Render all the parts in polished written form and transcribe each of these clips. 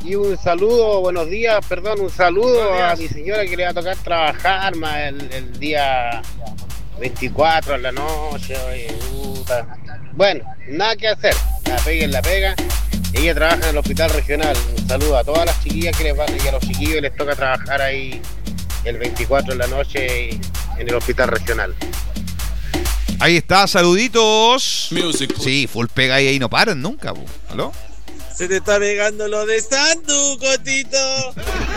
Y un saludo, buenos días, perdón, un saludo a mi señora que le va a tocar trabajar más el día 24 en la noche. Oye, puta. Bueno, nada que hacer, la pega en la pega. Ella trabaja en el hospital regional. Un saludo a todas las chiquillas que les van y a los chiquillos que les toca trabajar ahí el 24 en la noche en el hospital regional. Ahí está, saluditos. Music. Sí, full pega y ahí no paran nunca. ¿Aló? Se te está pegando lo de Sandu, Cotito.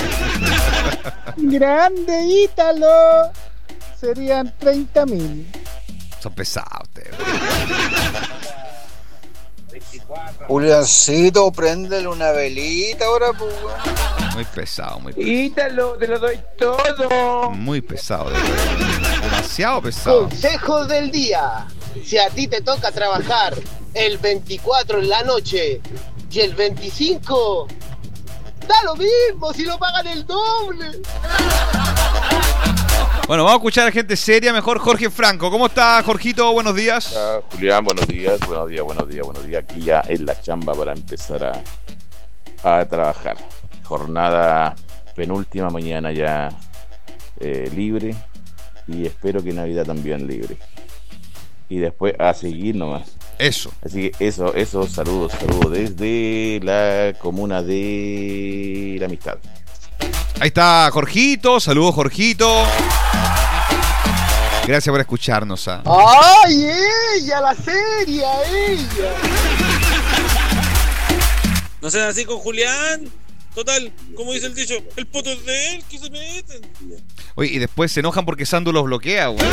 Grande Ítalo. Serían 30.000. Son pesados ustedes. Juliancito, préndele una velita ahora, pues. Muy pesado, muy pesado. Ítalo, te lo doy todo. Muy pesado. Demasiado pesado. Consejos del día. Si a ti te toca trabajar el 24 en la noche y el 25, da lo mismo si lo pagan el doble. Bueno, vamos a escuchar a gente seria, mejor Jorge Franco. ¿Cómo está, Jorgito? Buenos días. Hola, Julián, buenos días. Aquí ya en la chamba para empezar a trabajar. Jornada penúltima, mañana ya libre. Y espero que Navidad también libre. Y después a seguir nomás. Eso. Así que eso, saludos desde la comuna de La Amistad. Ahí está Jorgito, saludos Jorgito. Gracias por escucharnos. ¡Ay, ella, la seria, ella! No sean así con Julián. Total, como dice el dicho, el poto es de él, que se meten. Oye, y después se enojan porque Sandu los bloquea, güey.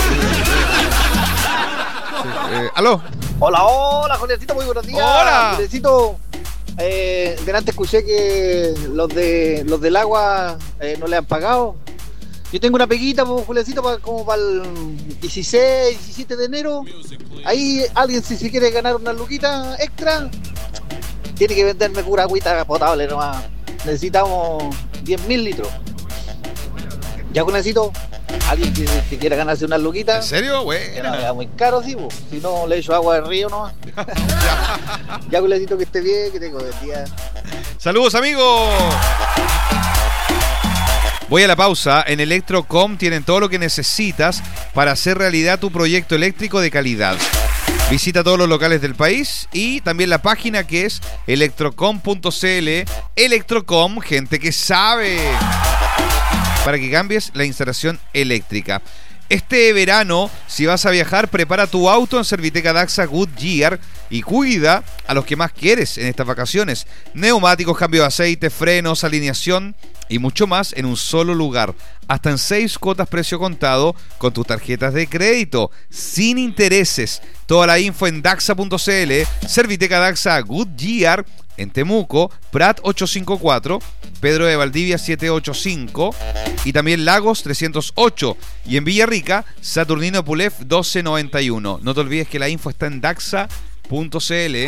Sí, ¿aló? Hola, Juliancito, muy buenos días. Hola. Juliancito, delante escuché que los del agua no le han pagado. Yo tengo una peguita, Juliancito, como para el 16, 17 de enero. Ahí alguien, si se quiere ganar una luquita extra, tiene que venderme pura agüita potable nomás. Necesitamos 10.000 litros. Ya, Juliancito, alguien que quiera ganarse una luquita. ¿En serio? Bueno. Era muy caro, sí, si no le echo agua del río nomás. Ya, Juliancito, que esté bien, que tengo buen día. Saludos, amigos. Voy a la pausa. En Electrocom tienen todo lo que necesitas para hacer realidad tu proyecto eléctrico de calidad. Visita todos los locales del país y también la página que es electrocom.cl. Electrocom, gente que sabe. Para que cambies la instalación eléctrica. Este verano, si vas a viajar, prepara tu auto en Serviteca Daxa Goodyear y cuida a los que más quieres en estas vacaciones. Neumáticos, cambio de aceite, frenos, alineación y mucho más en un solo lugar. Hasta en 6 cuotas precio contado con tus tarjetas de crédito, sin intereses. Toda la info en daxa.cl. Serviteca Daxa Goodyear en Temuco, Prat 854, Pedro de Valdivia 785 y también Lagos 308 y en Villarrica, Saturnino Pulef 1291. No te olvides que la info está en daxa.cl.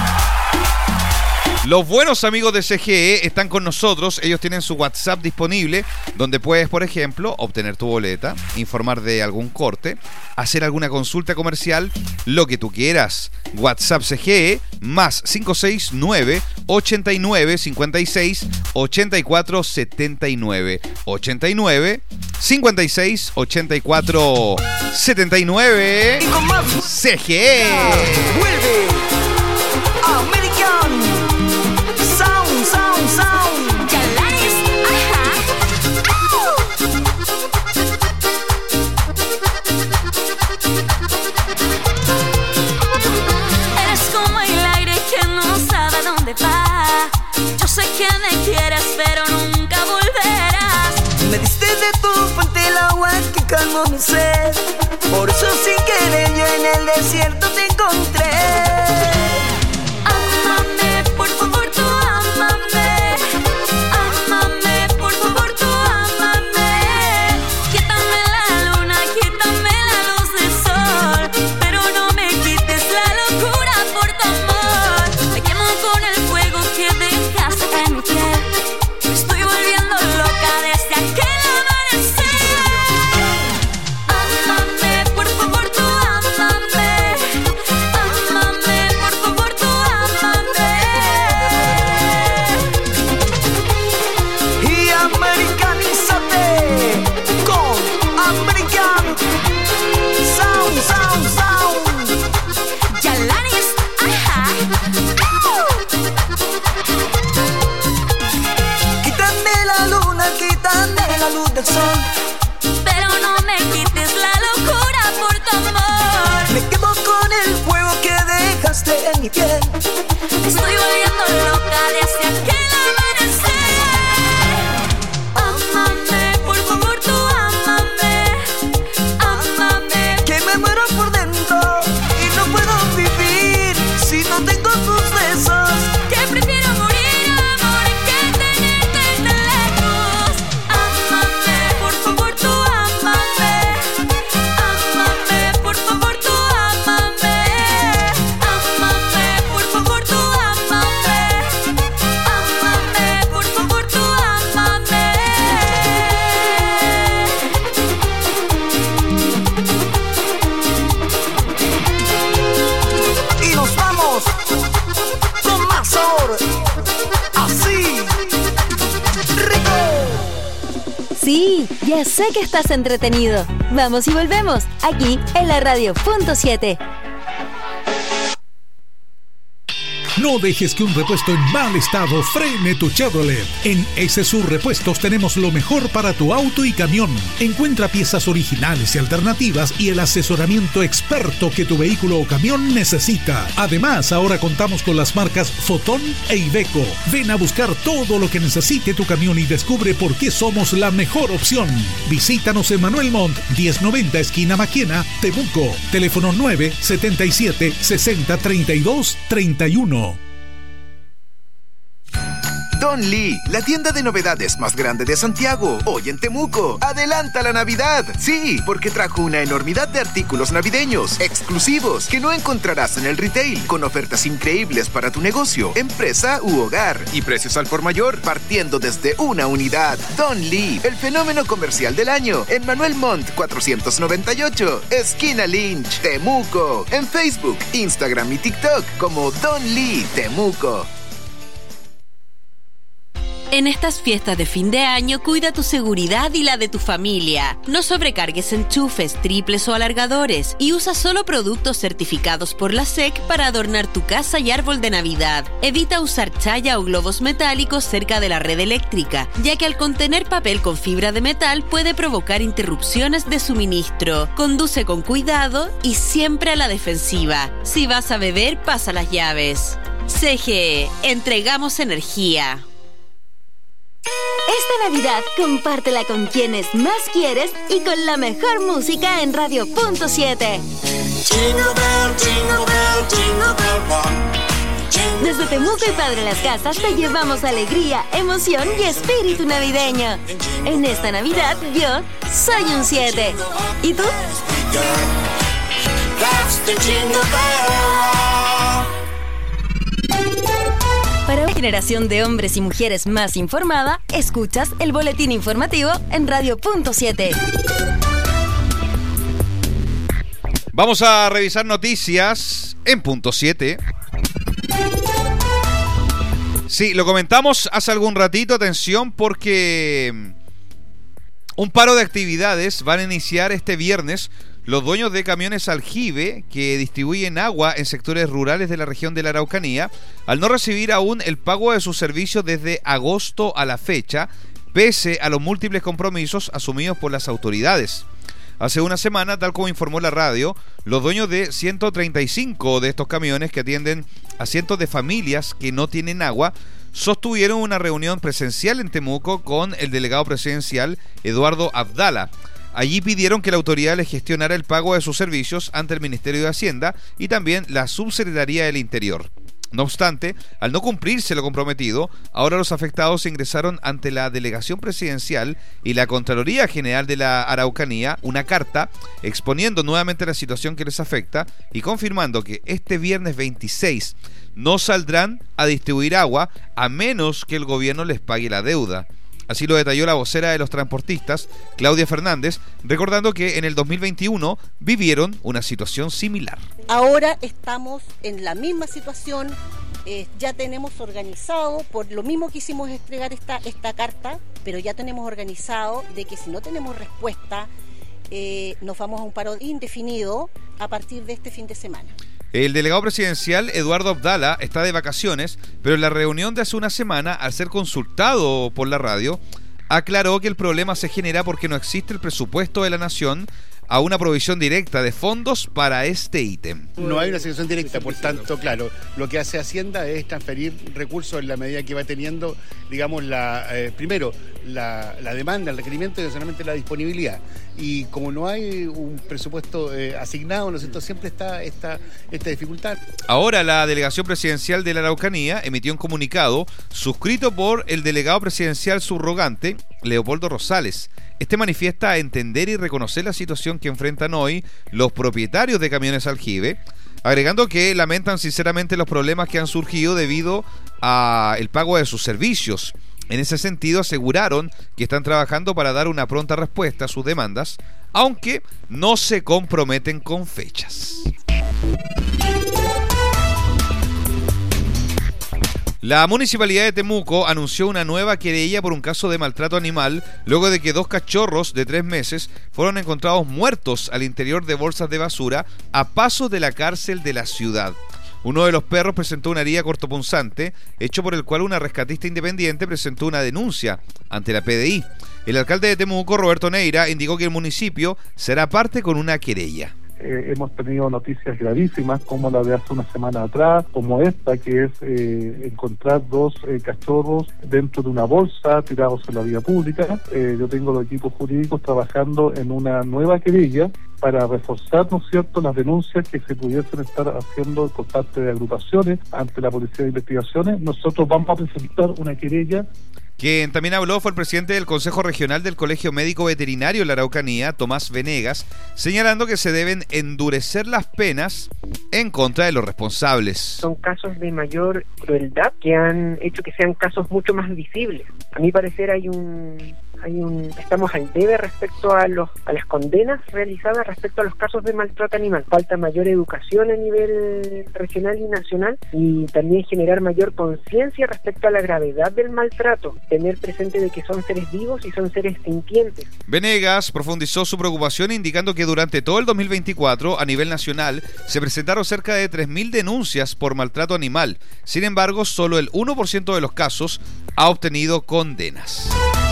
Los buenos amigos de CGE están con nosotros. Ellos tienen su WhatsApp disponible, donde puedes, por ejemplo, obtener tu boleta, informar de algún corte, hacer alguna consulta comercial, lo que tú quieras. WhatsApp CGE más 569 89 56 84 79 89 56 84 79. CGE. Vuelve American Sound. Chalanes, ajá. Eres como el aire que no sabe a dónde va. Yo sé que me quieres, pero nunca volverás. Me diste de tu fuente el agua que calmó mi sed. Por eso sin querer yo en el desierto te encontré. Ámame, por favor, tú ámame. Ámame, por favor, tú ámame. Quítame la luna, quítame la luz del sol, pero no me quites la locura por tu amor. Me quemo con el fuego que dejaste en mi piel. Me estoy volviendo loca desde aquel amanecer. la luz del sol. Pero no me quites la locura por tu amor. Me quedo con el fuego que dejaste en mi piel. Estoy volviendo loca desde aquel amanecer. Ámame, por favor, tú ámame. Ámame. Que me muero por dentro y no puedo vivir si no tengo tus besos. Que prefiero morir, amor, que tenerte tan lejos. Ámame, por favor, tú ámame. Ámame, por favor, tú ámame. Ámame, por favor, tú ámame. Ámame, por favor, tú ámame. Y nos vamos con más sabor. Así, rico. Sí, ya sé que estás entretenido. Vamos y volvemos, aquí en la radio.7. No dejes que un repuesto en mal estado frene tu Chevrolet. En SSU Repuestos tenemos lo mejor para tu auto y camión. Encuentra piezas originales y alternativas y el asesoramiento experto que tu vehículo o camión necesita. Además, ahora contamos con las marcas Fotón e Iveco. Ven a buscar todo lo que necesite tu camión y descubre por qué somos la mejor opción. Visítanos en Manuel Montt, 1090 esquina Maquena, Temuco. Teléfono 977 60 32 31. Don Lee, la tienda de novedades más grande de Santiago, hoy en Temuco. ¡Adelanta la Navidad! Sí, porque trajo una enormidad de artículos navideños, exclusivos, que no encontrarás en el retail, con ofertas increíbles para tu negocio, empresa u hogar, y precios al por mayor, partiendo desde una unidad. Don Lee, el fenómeno comercial del año, en Manuel Montt 498, esquina Lynch, Temuco. En Facebook, Instagram y TikTok como Don Lee Temuco. En estas fiestas de fin de año, cuida tu seguridad y la de tu familia. No sobrecargues enchufes, triples o alargadores y usa solo productos certificados por la SEC para adornar tu casa y árbol de Navidad. Evita usar chaya o globos metálicos cerca de la red eléctrica, ya que al contener papel con fibra de metal puede provocar interrupciones de suministro. Conduce con cuidado y siempre a la defensiva. Si vas a beber, pasa las llaves. CGE, entregamos energía. Esta Navidad, compártela con quienes más quieres y con la mejor música en radio.7. Desde Temuco y Padre Las Casas te llevamos alegría, emoción y espíritu navideño. En esta Navidad yo soy un 7. ¿Y tú? Para una generación de hombres y mujeres más informada, escuchas el boletín informativo en radio.7. Vamos a revisar noticias en punto 7. Sí, lo comentamos hace algún ratito, atención, porque un paro de actividades van a iniciar este viernes los dueños de camiones aljibe que distribuyen agua en sectores rurales de la región de la Araucanía, al no recibir aún el pago de sus servicios desde agosto a la fecha, pese a los múltiples compromisos asumidos por las autoridades. Hace una semana, tal como informó la radio, los dueños de 135 de estos camiones que atienden a cientos de familias que no tienen agua, sostuvieron una reunión presencial en Temuco con el delegado presidencial Eduardo Abdala. Allí pidieron que la autoridad les gestionara el pago de sus servicios ante el Ministerio de Hacienda y también la Subsecretaría del Interior. No obstante, al no cumplirse lo comprometido, ahora los afectados ingresaron ante la Delegación Presidencial y la Contraloría General de la Araucanía una carta exponiendo nuevamente la situación que les afecta y confirmando que este viernes 26 no saldrán a distribuir agua a menos que el gobierno les pague la deuda. Así lo detalló la vocera de los transportistas, Claudia Fernández, recordando que en el 2021 vivieron una situación similar. Ahora estamos en la misma situación, ya tenemos organizado, por lo mismo que hicimos entregar esta carta, pero ya tenemos organizado de que si no tenemos respuesta, nos vamos a un paro indefinido a partir de este fin de semana. El delegado presidencial Eduardo Abdala está de vacaciones, pero en la reunión de hace una semana, al ser consultado por la radio, aclaró que el problema se genera porque no existe el presupuesto de la Nación a una provisión directa de fondos para este ítem. No hay una asignación directa, por tanto, claro, lo que hace Hacienda es transferir recursos en la medida que va teniendo, digamos, primero, la demanda, el requerimiento y adicionalmente la disponibilidad. Y como no hay un presupuesto asignado, ¿no es cierto?, siempre está esta dificultad. Ahora la delegación presidencial de la Araucanía emitió un comunicado suscrito por el delegado presidencial subrogante, Leopoldo Rosales. Este manifiesta entender y reconocer la situación que enfrentan hoy los propietarios de camiones aljibe, agregando que lamentan sinceramente los problemas que han surgido debido al pago de sus servicios. En ese sentido, aseguraron que están trabajando para dar una pronta respuesta a sus demandas, aunque no se comprometen con fechas. La Municipalidad de Temuco anunció una nueva querella por un caso de maltrato animal luego de que 2 cachorros de 3 meses fueron encontrados muertos al interior de bolsas de basura a pasos de la cárcel de la ciudad. Uno de los perros presentó una herida cortopunzante, hecho por el cual una rescatista independiente presentó una denuncia ante la PDI. El alcalde de Temuco, Roberto Neira, indicó que el municipio será parte con una querella. Hemos tenido noticias gravísimas como la de hace una semana atrás, como esta que es encontrar 2 cachorros dentro de una bolsa tirados en la vía pública. Yo tengo los equipos jurídicos trabajando en una nueva querella para reforzar, ¿no es cierto?, las denuncias que se pudiesen estar haciendo por parte de agrupaciones ante la Policía de Investigaciones. Nosotros vamos a presentar una querella. Quien también habló fue el presidente del Consejo Regional del Colegio Médico Veterinario de la Araucanía, Tomás Venegas, señalando que se deben endurecer las penas en contra de los responsables. Son casos de mayor crueldad que han hecho que sean casos mucho más visibles. A mi parecer estamos al debe respecto a las condenas realizadas respecto a los casos de maltrato animal. Falta mayor educación a nivel regional y nacional y también generar mayor conciencia respecto a la gravedad del maltrato, tener presente de que son seres vivos y son seres sintientes. Venegas profundizó su preocupación indicando que durante todo el 2024 a nivel nacional se presentaron cerca de 3.000 denuncias por maltrato animal. Sin embargo, solo el 1% de los casos ha obtenido condenas.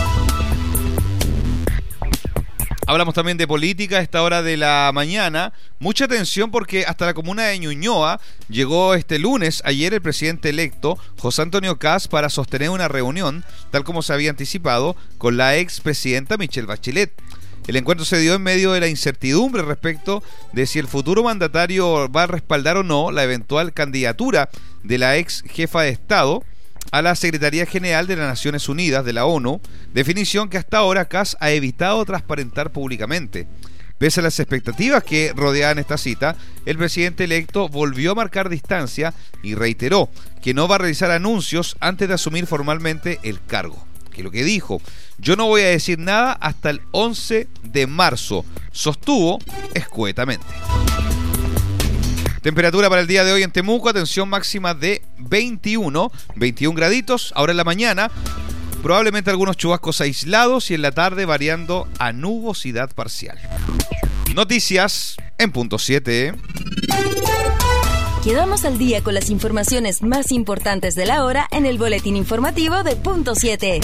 Hablamos también de política a esta hora de la mañana. Mucha atención porque hasta la comuna de Ñuñoa llegó este lunes, ayer, el presidente electo José Antonio Kast para sostener una reunión, tal como se había anticipado, con la expresidenta Michelle Bachelet. El encuentro se dio en medio de la incertidumbre respecto de si el futuro mandatario va a respaldar o no la eventual candidatura de la ex jefa de Estado a la Secretaría General de las Naciones Unidas de la ONU, definición que hasta ahora Kast ha evitado transparentar públicamente. Pese a las expectativas que rodeaban esta cita, el presidente electo volvió a marcar distancia y reiteró que no va a realizar anuncios antes de asumir formalmente el cargo. Que lo que dijo: yo no voy a decir nada hasta el 11 de marzo, sostuvo escuetamente. Temperatura para el día de hoy en Temuco, atención, máxima de 21 graditos. Ahora en la mañana, probablemente algunos chubascos aislados y en la tarde variando a nubosidad parcial. Noticias en punto 7. Quedamos al día con las informaciones más importantes de la hora en el boletín informativo de punto 7.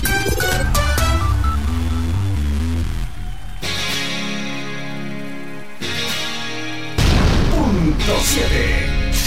Punto 7.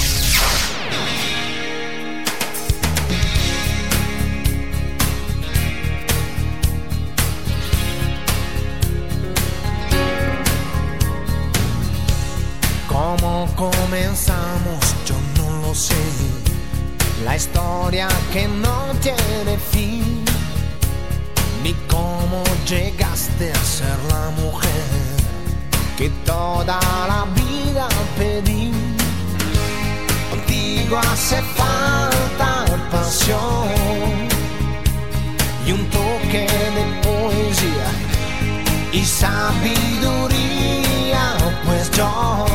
¿Cómo comenzamos? Yo no lo sé. La historia que no tiene fin. Ni cómo llegaste a ser la mujer que toda la vida pedí. Contigo hace falta pasión y un toque de poesía y sabiduría, pues yo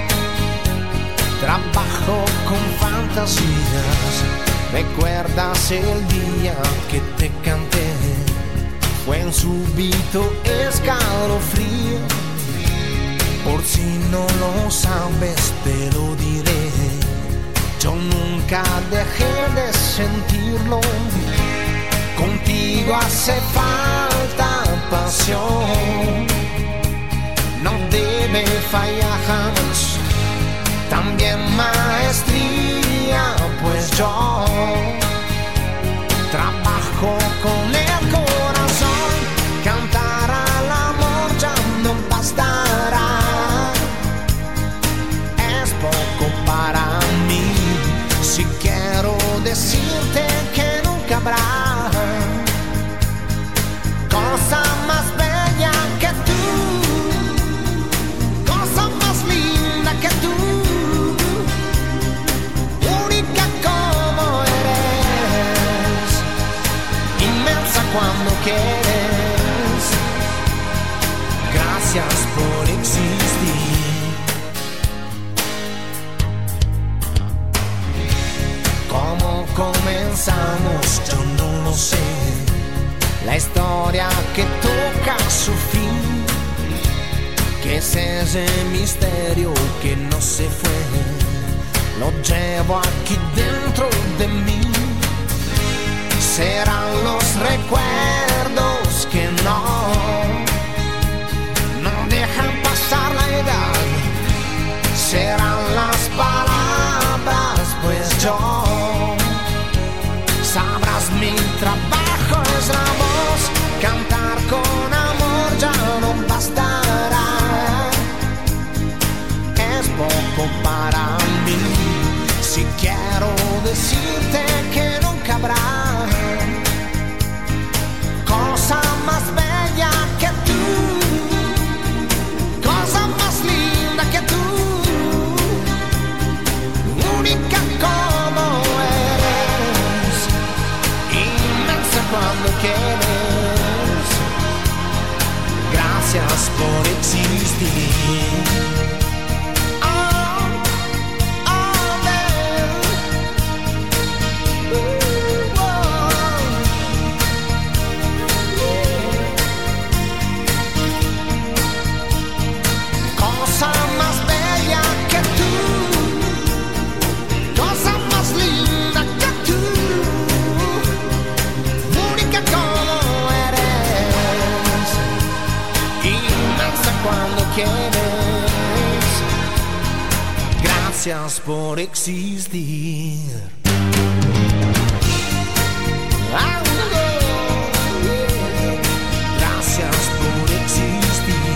trabajo con fantasías. ¿Recuerdas el día que te canté? Fue un súbito escalofrío. Por si no lo sabes, te lo diré. Yo nunca dejé de sentirlo. Contigo hace falta también maestría, pues yo trabajo con el corazón, cantar al amor ya no bastará, es poco para mí, si quiero decirte que nunca habrá cosa más bella que tú, cosa más linda que tú, única como eres, inmensa cuando quieres, gracias por existir. ¿Cómo comenzamos? Yo no lo sé. La historia que toca su fin, que es ese misterio que no se fue, lo llevo aquí dentro de mí. Serán los recuerdos que no dejan pasar la edad, serán las palabras, pues yo sabrás mi trabajo es la voz, cantar con amor ya no bastará, es poco para mí, si quiero decirte que nunca habrá cosa más bella que tú, cosa más linda que tú, única como eres, inmensa cuando quieres, gracias por existir. Cosa más bella que tú, cosa más linda que tú, única como eres, inmensa cuando quieres, gracias por existir. Gracias por existir.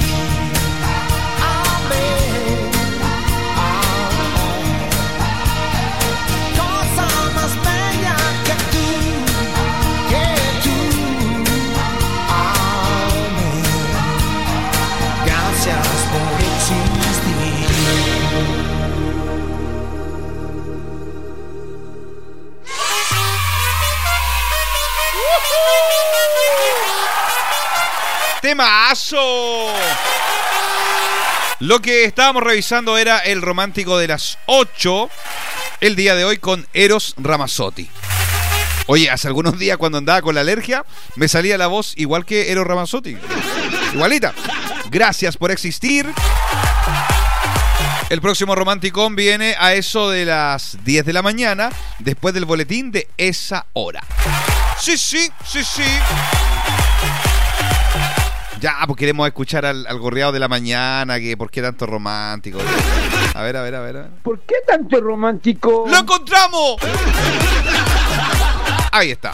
Cosa más bella que tú, amén. Gracias por existir. ¡Temazo! Lo que estábamos revisando era el romántico de las 8, el día de hoy con Eros Ramazzotti. Oye, hace algunos días cuando andaba con la alergia, me salía la voz igual que Eros Ramazzotti. Igualita. Gracias por existir. El próximo Romanticón viene a eso de las 10 de la mañana, después del boletín de esa hora. Sí, sí, sí, sí. Ya, pues queremos escuchar al gorreado de la mañana, que por qué tanto romántico. A ver. ¿Por qué tanto romántico? ¡Lo encontramos! Ahí está.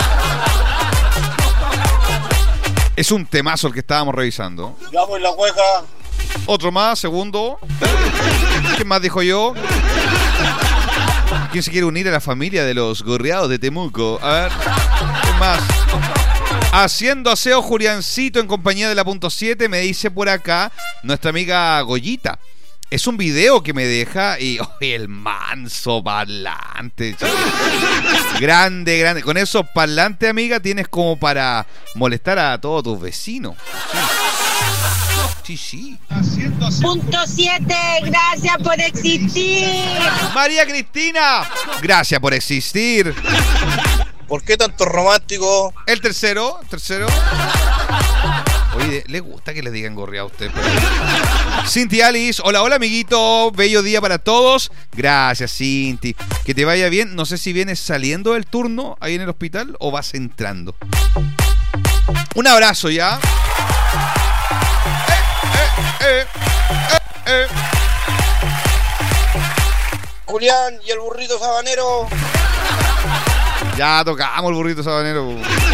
Es un temazo el que estábamos revisando. Ya voy la cueca. Otro más, segundo. ¿Quién más dijo yo? ¿Quién se quiere unir a la familia de los gorreados de Temuco? A ver, ¿quién más? Haciendo aseo Juliancito en compañía de la punto 7, me dice por acá nuestra amiga Goyita. Es un video que me deja y el manso parlante. Grande. Con esos parlantes, amiga, tienes como para molestar a todos tus vecinos. Sí. Punto 7, gracias por existir. María Cristina, gracias por existir. ¿Por qué tanto romántico? El tercero. Oye, ¿le gusta que le digan gorreado a usted? Cinti Alice, hola amiguito, bello día para todos. Gracias, Cinti. Que te vaya bien. No sé si vienes saliendo del turno ahí en el hospital o vas entrando. Un abrazo ya. Julián y el burrito sabanero. Ya tocamos el burrito sabanero.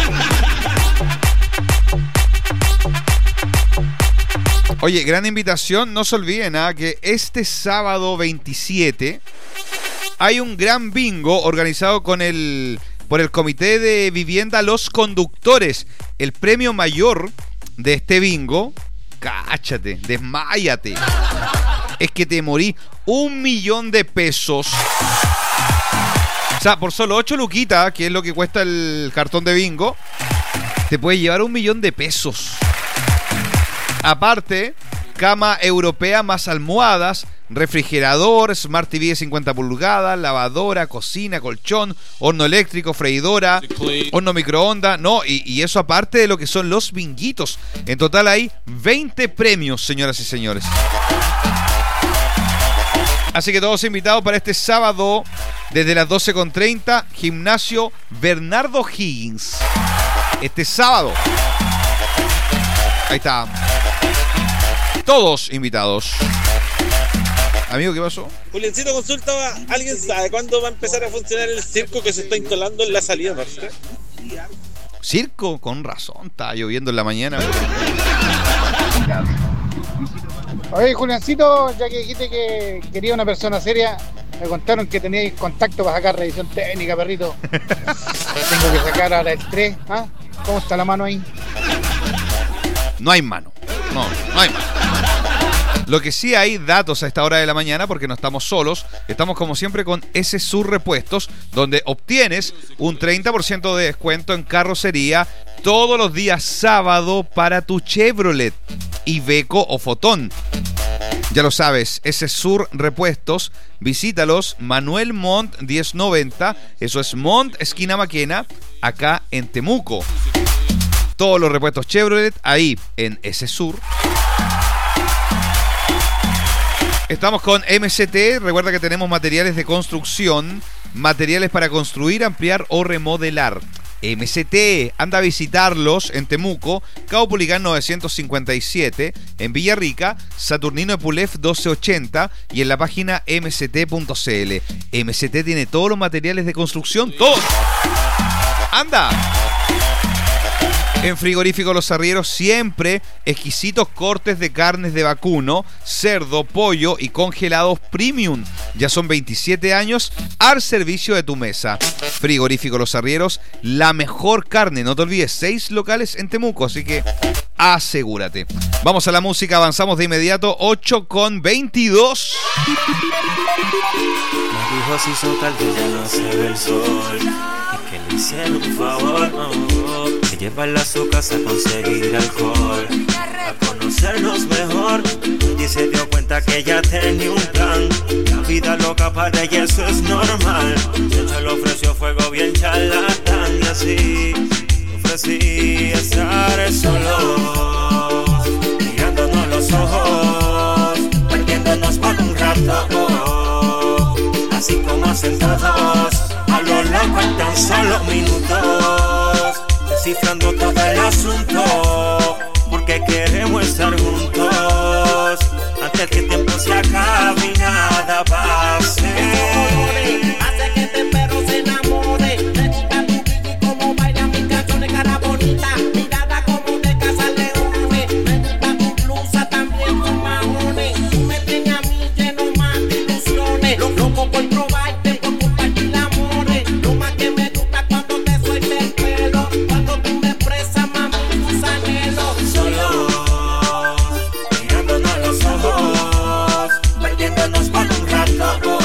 Oye, gran invitación, no se olviden que este sábado 27 hay un gran bingo organizado por el Comité de Vivienda Los Conductores. El premio mayor de este bingo, cáchate, desmáyate, es que te morí, 1 millón de pesos. O sea, por solo 8 luquitas, que es lo que cuesta el cartón de bingo, te puedes llevar 1 millón de pesos. Aparte, cama europea más almohadas, refrigerador, Smart TV de 50 pulgadas, lavadora, cocina, colchón, horno eléctrico, freidora, horno microondas, no, y eso aparte de lo que son los binguitos. En total hay 20 premios, señoras y señores. Así que todos invitados para este sábado desde las 12:30, gimnasio Bernardo Higgins. Este sábado. Ahí está. Todos invitados. Amigo, ¿qué pasó? Juliancito, consulta, ¿alguien sabe cuándo va a empezar a funcionar el circo que se está instalando en la salida norte? ¿Circo? Con razón, está lloviendo en la mañana. Oye, Juliancito, ya que dijiste que quería una persona seria, me contaron que teníais contacto para sacar revisión técnica, perrito. Tengo que sacar ahora el 3. ¿Ah? ¿Cómo está la mano ahí? No hay mano. No hay mano. Lo que sí hay datos a esta hora de la mañana, porque no estamos solos, estamos como siempre con SSur Repuestos, donde obtienes un 30% de descuento en carrocería todos los días sábado para tu Chevrolet, Iveco o Fotón. Ya lo sabes, SSur Repuestos, visítalos, Manuel Montt 1090, eso es Montt, esquina Maquena, acá en Temuco. Todos los repuestos Chevrolet ahí en SSur. Estamos con MCT, recuerda que tenemos materiales de construcción, materiales para construir, ampliar o remodelar. MCT, anda a visitarlos en Temuco, Caupolicán 957, en Villarrica, Saturnino Epulef 1280 y en la página mct.cl. MCT tiene todos los materiales de construcción, todos. ¡Anda! En Frigorífico Los Arrieros siempre exquisitos cortes de carnes de vacuno, cerdo, pollo y congelados premium. Ya son 27 años al servicio de tu mesa. Frigorífico Los Arrieros, la mejor carne. No te olvides, 6 locales en Temuco, así que asegúrate. Vamos a la música, avanzamos de inmediato, 8:22. Me dijo si hizo tarde ya no se ve el sol, y que le hicieron un favor, que llevarla a su casa a conseguir alcohol, a conocernos mejor, y se dio cuenta que ella tenía un plan, la vida loca para ella eso es normal, de hecho le ofreció fuego bien charlatán, y así ofrecí estar solo, mirándonos los ojos, perdiéndonos por un rato, así como hacen todos, a lo loco en tan solo minutos, descifrando todo el asunto, porque queremos estar juntos, antes que el tiempo se acabe y nada pase. Hace que este perro se enamore, me gusta tu piqui como baila mis canciones, cara bonita, mirada como de casa leones, me gusta tu blusa también con maones, tú me tienes a mí lleno más de ilusiones, loco por probarte, por compartir amores, lo más que me gusta cuando te suelta el pelo, cuando tú me expresas mami tus anhelos, solo mirándonos los ojos, perdiéndonos por un rato,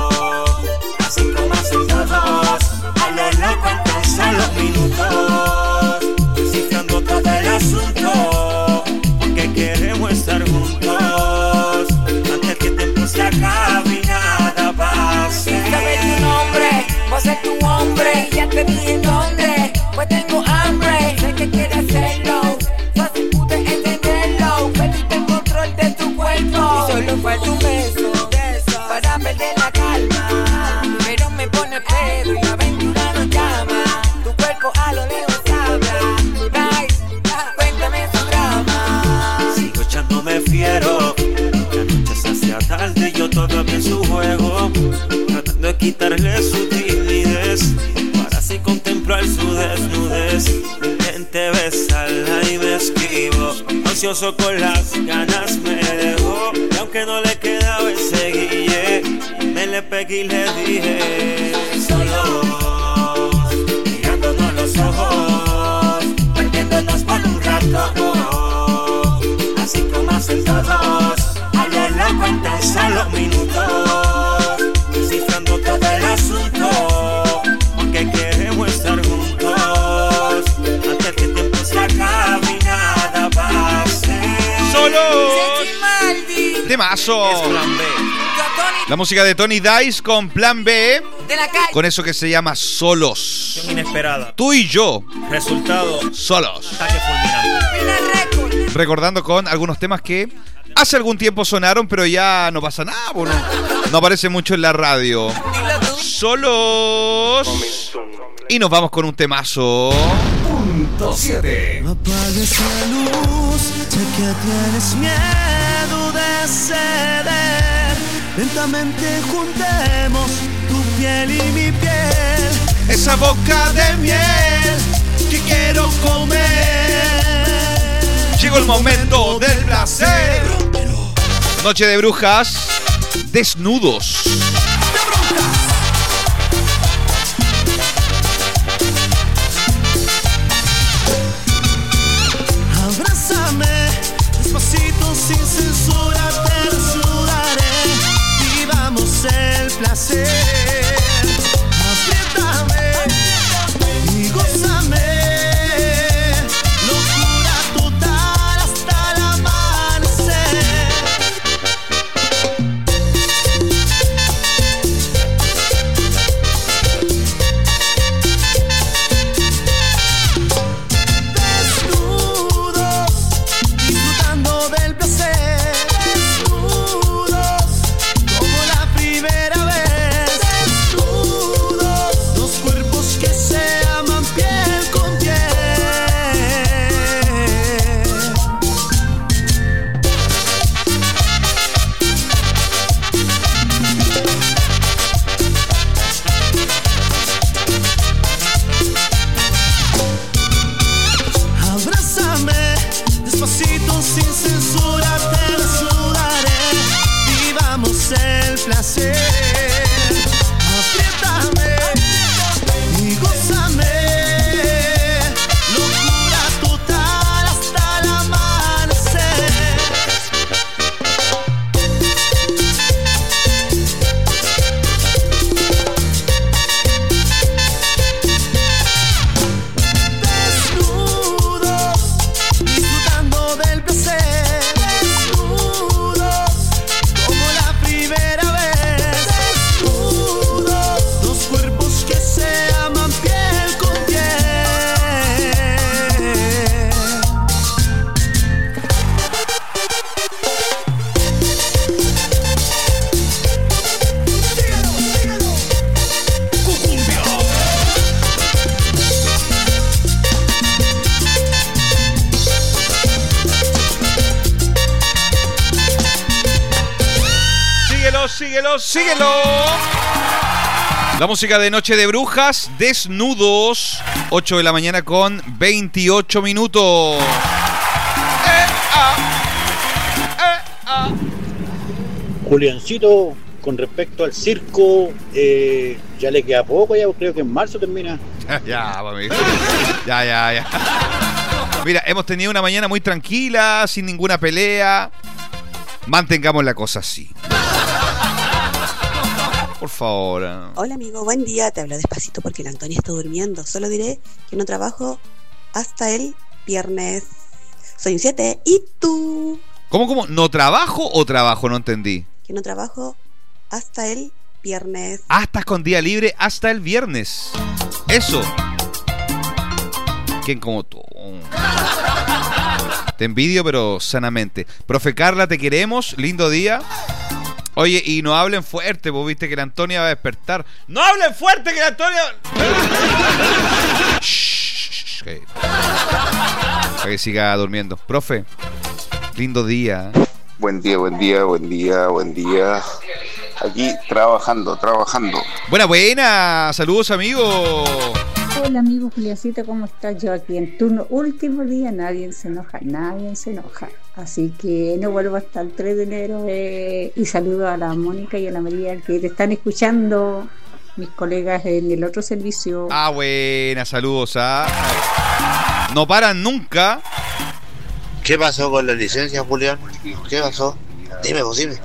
así como hacen todos, a lo loco en tan solo minutos, descifrando todo el asunto, porque queremos estar juntos, antes que el tiempo se acabe y nada pase. Sin saber tu nombre, voy a ser tu hombre, ya te dije dónde, pues tengo hambre, sé que quieres hacerlo, fácil pude entenderlo, perdiste el control de tu cuerpo, y solo falta un beso, para perder la calma, pero me pone pedo y la aventura nos llama, tu cuerpo a lo lejos habla, nice, cuéntame su drama. Sigo echándome fiero, la noche se hacía tarde, yo todavía en su juego, quitarle su timidez, para así contemplar su desnudez. Intenté besarla y me esquivo, ansioso con las ganas me dejó. Y aunque no le quedaba ese guille, me le pegué y le dije: solo mirándonos los ojos, perdiéndonos por un rato, así como hacen todos, a lo loco en tan solo minutos, descifrando todo el asunto, porque queremos estar juntos, antes que el tiempo se acabe y nada pase. ¡Solo! ¡Temazo! La música de Tony Dice con Plan B, con eso que se llama Solos. Inesperada. Tú y yo. Resultado: solos. Ataque fulminante. Recordando con algunos temas que hace algún tiempo sonaron, pero ya no pasa nada, no aparece mucho en la radio. Solos. Y nos vamos con un temazo. Punto 7. No apagues la luz, sé que tienes miedo de ceder. Lentamente juntemos tu piel y mi piel, esa boca de miel que quiero comer. Llegó el momento del placer. Noche de brujas, desnudos. Abrázame despacito sin censura, te desnudaré. Vivamos el placer. Apriétame y gózame. Locura total hasta el amanecer. Síguelo. La música de Noche de Brujas, desnudos. 8 de la mañana con 28 minutos. Juliancito, con respecto al circo, ya le queda poco, ya creo que en marzo termina. Ya. Mira, hemos tenido una mañana muy tranquila, sin ninguna pelea. Mantengamos la cosa así. Por favor. Hola amigo, buen día. Te hablo despacito porque el Antonio está durmiendo. Solo diré que no trabajo hasta el viernes. Soy un 7. ¿Y tú? ¿Cómo? ¿No trabajo o trabajo? No entendí. Que no trabajo hasta el viernes. Ah, estás con día libre hasta el viernes. Eso. ¿Quién como tú? Te envidio, pero sanamente. Profe Carla, te queremos. Lindo día. Oye, y no hablen fuerte, vos viste que la Antonia va a despertar. ¡No hablen fuerte, que la Antonia! Shh, para que siga durmiendo. Profe, lindo día. Buen día. Aquí trabajando. Buena, saludos amigo. Hola amigo Juliacita, ¿cómo estás? Yo aquí en turno último día, nadie se enoja. Así que no vuelvo hasta el 3 de enero y saludo a la Mónica y a la María que te están escuchando, mis colegas en el otro servicio. Buena, saludos no paran nunca. ¿Qué pasó con la licencia, Julián? ¿Qué pasó? Dime.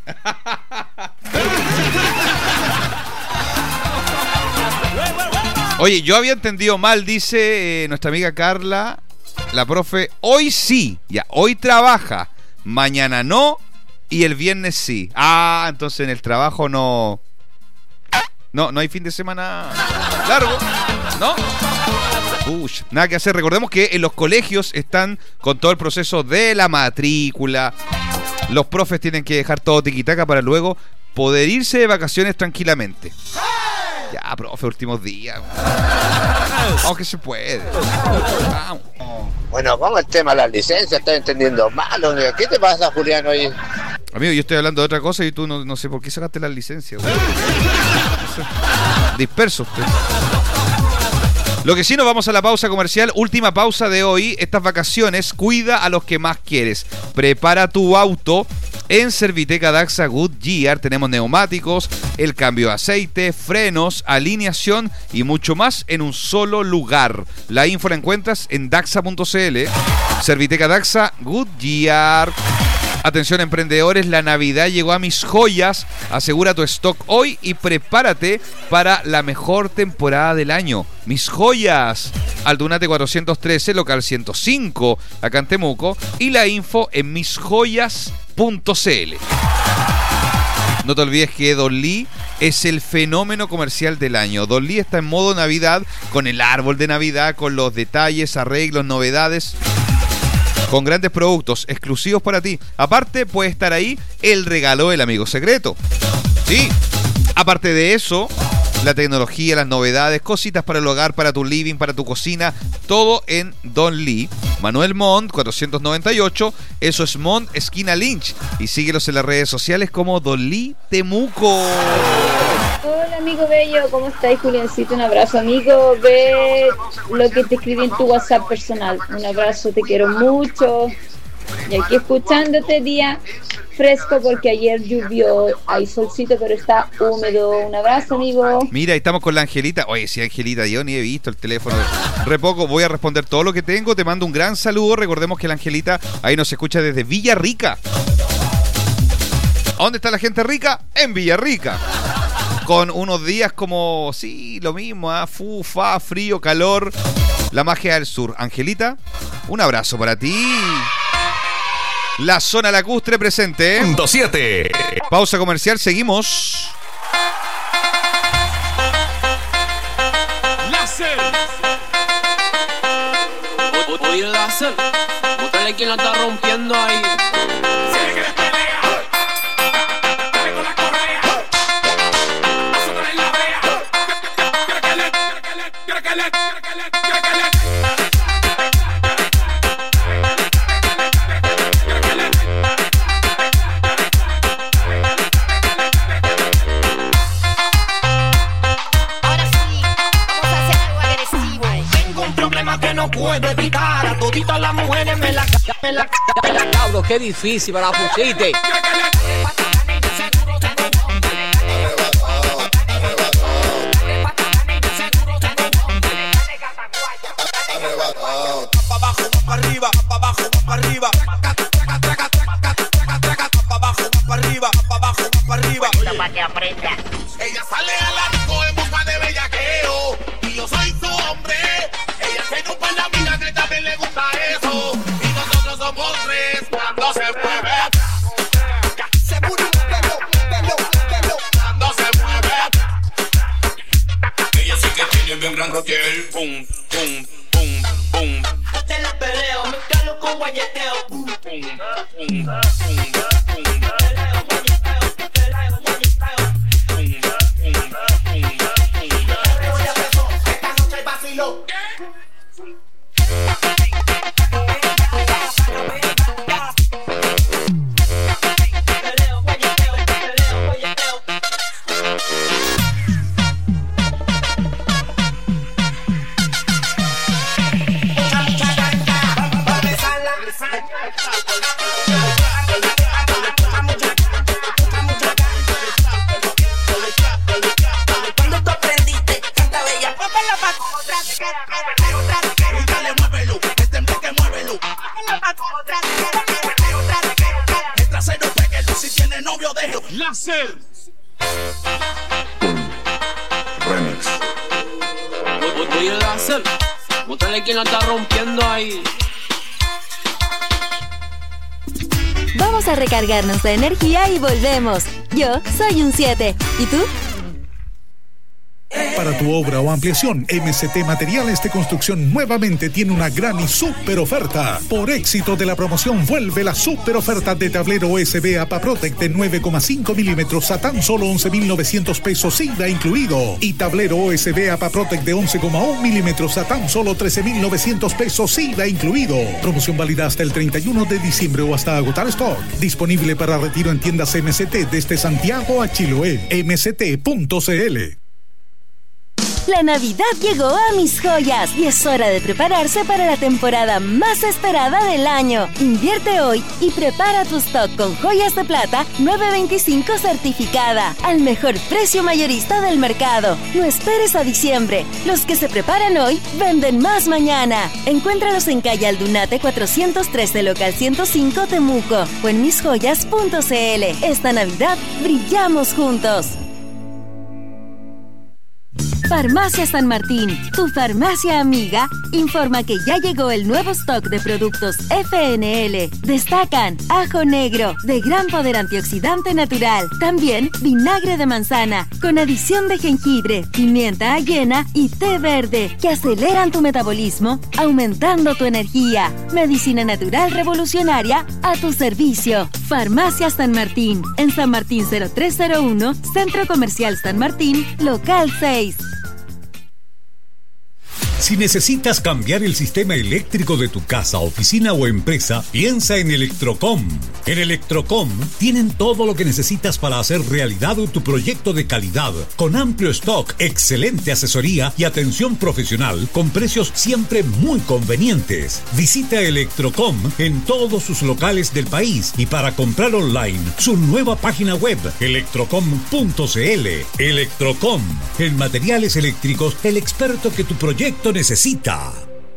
Oye, yo había entendido mal, dice nuestra amiga Carla, la profe, hoy sí, hoy trabaja, mañana no y el viernes sí. Entonces en el trabajo no hay fin de semana largo, ¿no? Nada que hacer. Recordemos que en los colegios están con todo el proceso de la matrícula. Los profes tienen que dejar todo tiquitaca para luego poder irse de vacaciones tranquilamente. Ya, profe, últimos días. Aunque se puede. Vamos. Bueno, vamos al tema de las licencias. Estoy entendiendo mal. ¿Qué te pasa, Julián, hoy? Amigo, yo estoy hablando de otra cosa y tú no sé por qué sacaste las licencias. No sé. Disperso usted. Lo que sí, nos vamos a la pausa comercial. Última pausa de hoy. Estas vacaciones, cuida a los que más quieres. Prepara tu auto. En Serviteca Daxa Goodyear tenemos neumáticos, el cambio de aceite, frenos, alineación y mucho más en un solo lugar. La info la encuentras en daxa.cl. Serviteca Daxa Goodyear. Atención emprendedores, la Navidad llegó a Mis Joyas. Asegura tu stock hoy y prepárate para la mejor temporada del año. Mis Joyas. Aldunate 413, local 105, acá en Temuco. Y la info en misjoyas.cl. No te olvides que Don Lee es el fenómeno comercial del año. Don Lee está en modo Navidad, con el árbol de Navidad, con los detalles, arreglos, novedades, con grandes productos exclusivos para ti. Aparte, puede estar ahí el regalo del amigo secreto. Sí, aparte de eso, la tecnología, las novedades, cositas para el hogar, para tu living, para tu cocina, todo en Don Lee. Manuel Montt, 498, eso es Montt, esquina Lynch. Y síguelos en las redes sociales como Don Lee Temuco. Hola amigo bello, ¿cómo estáis, Juliancito? Un abrazo amigo, ve lo que te escribí en tu WhatsApp personal. Un abrazo, te quiero mucho. Y aquí escuchándote, día fresco porque ayer llovió, hay solcito pero está húmedo. Un abrazo amigo. Mira, ahí estamos con la Angelita. Oye, sí, Angelita, yo ni he visto el teléfono. Re poco, voy a responder todo lo que tengo. Te mando un gran saludo. Recordemos que la Angelita ahí nos escucha desde Villarrica. ¿A dónde está la gente rica? En Villarrica. Con unos días como, sí, lo mismo, fufa, frío, calor. La magia del sur. Angelita, un abrazo para ti. La zona lacustre presente. 7. Pausa comercial, seguimos. Láser. Oye, láser. Búscale quien la está rompiendo ahí. Puedo evitar a toditas las mujeres me la cabro, qué difícil para la pusiste. Pa' abajo, pa' arriba, pa' abajo, pa' arriba. Pa' abajo, pa' arriba, pa' abajo, pa' arriba. Para que aprenda. Ella sale al arco en busca de bellaqueo y yo soy su hombre. Ella se ocupa en la vida que también le gusta eso. Y nosotros somos tres cuando se mueve. Se mueve, cuando se mueve. Ella sí que tiene bien gran rotel. Pum, pum, pum, pum. Te la peleo, me calo con guayeteo. Pum, pum, pum, pum. láser. Remix. Oye, el láser. Mostrarle quién la está rompiendo ahí. Vamos a recargarnos de energía y volvemos. Yo soy un 7. ¿Y tú? Para tu obra o ampliación, MCT Materiales de Construcción nuevamente tiene una gran y súper oferta. Por éxito de la promoción, vuelve la súper oferta de tablero USB APA Protect de 9,5 milímetros a tan solo 11.900 pesos IVA incluido. Y tablero USB APA Protect de 11,1 milímetros a tan solo 13.900 pesos IVA incluido. Promoción válida hasta el 31 de diciembre o hasta agotar stock. Disponible para retiro en tiendas MCT desde Santiago a Chiloé. mct.cl. La Navidad llegó a Mis Joyas y es hora de prepararse para la temporada más esperada del año. Invierte hoy y prepara tu stock con joyas de plata 925 certificada al mejor precio mayorista del mercado. No esperes a diciembre. Los que se preparan hoy venden más mañana. Encuéntralos en calle Aldunate 413 local 105 Temuco o en misjoyas.cl. Esta Navidad brillamos juntos. Farmacia San Martín, tu farmacia amiga, informa que ya llegó el nuevo stock de productos FNL. Destacan ajo negro, de gran poder antioxidante natural. También vinagre de manzana, con adición de jengibre, pimienta ayena y té verde, que aceleran tu metabolismo, aumentando tu energía. Medicina natural revolucionaria a tu servicio. Farmacia San Martín, en San Martín 0301, Centro Comercial San Martín, local 6. Si necesitas cambiar el sistema eléctrico de tu casa, oficina o empresa, piensa en Electrocom. En Electrocom tienen todo lo que necesitas para hacer realidad tu proyecto de calidad, con amplio stock, excelente asesoría y atención profesional, con precios siempre muy convenientes. Visita Electrocom en todos sus locales del país y para comprar online, su nueva página web, electrocom.cl. Electrocom, en materiales eléctricos, el experto que tu proyecto necesita.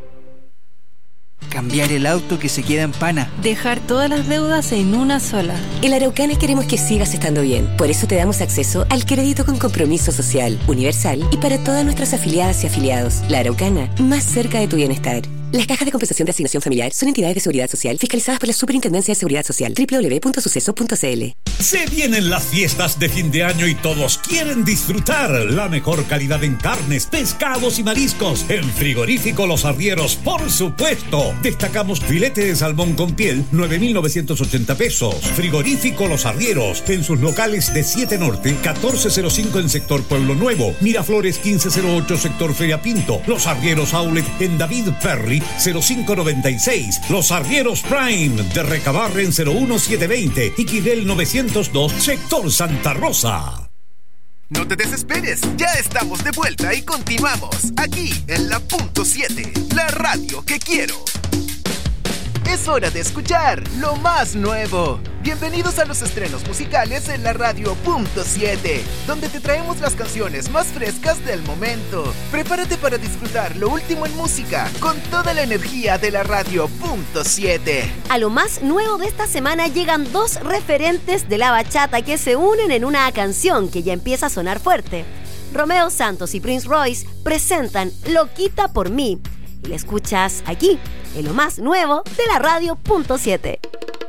Cambiar el auto que se queda en pana. Dejar todas las deudas en una sola. En La Araucana queremos que sigas estando bien. Por eso te damos acceso al crédito con compromiso social, universal y para todas nuestras afiliadas y afiliados. La Araucana, más cerca de tu bienestar. Las cajas de compensación de asignación familiar son entidades de seguridad social fiscalizadas por la Superintendencia de Seguridad Social. www.suceso.cl. Se vienen las fiestas de fin de año y todos quieren disfrutar la mejor calidad en carnes, pescados y mariscos. En Frigorífico Los Arrieros, por supuesto. Destacamos filete de salmón con piel, 9.980 pesos. Frigorífico Los Arrieros, en sus locales de 7 Norte, 1405 en sector Pueblo Nuevo, Miraflores 1508 sector Feria Pinto, Los Arrieros Outlet en David Perry 0596, Los Arrieros Prime de Recabarren 01720 y Quirel 902 sector Santa Rosa. No te desesperes, ya estamos de vuelta y continuamos aquí en la Punto 7, la radio que quiero. Es hora de escuchar lo más nuevo. Bienvenidos a los estrenos musicales en la radio Punto 7, donde te traemos las canciones más frescas del momento. Prepárate para disfrutar lo último en música con toda la energía de la radio Punto 7. A lo más nuevo de esta semana llegan dos referentes de la bachata que se unen en una canción que ya empieza a sonar fuerte. Romeo Santos y Prince Royce presentan Loquita por mí. Y la escuchas aquí, en lo más nuevo de la radio Punto 7.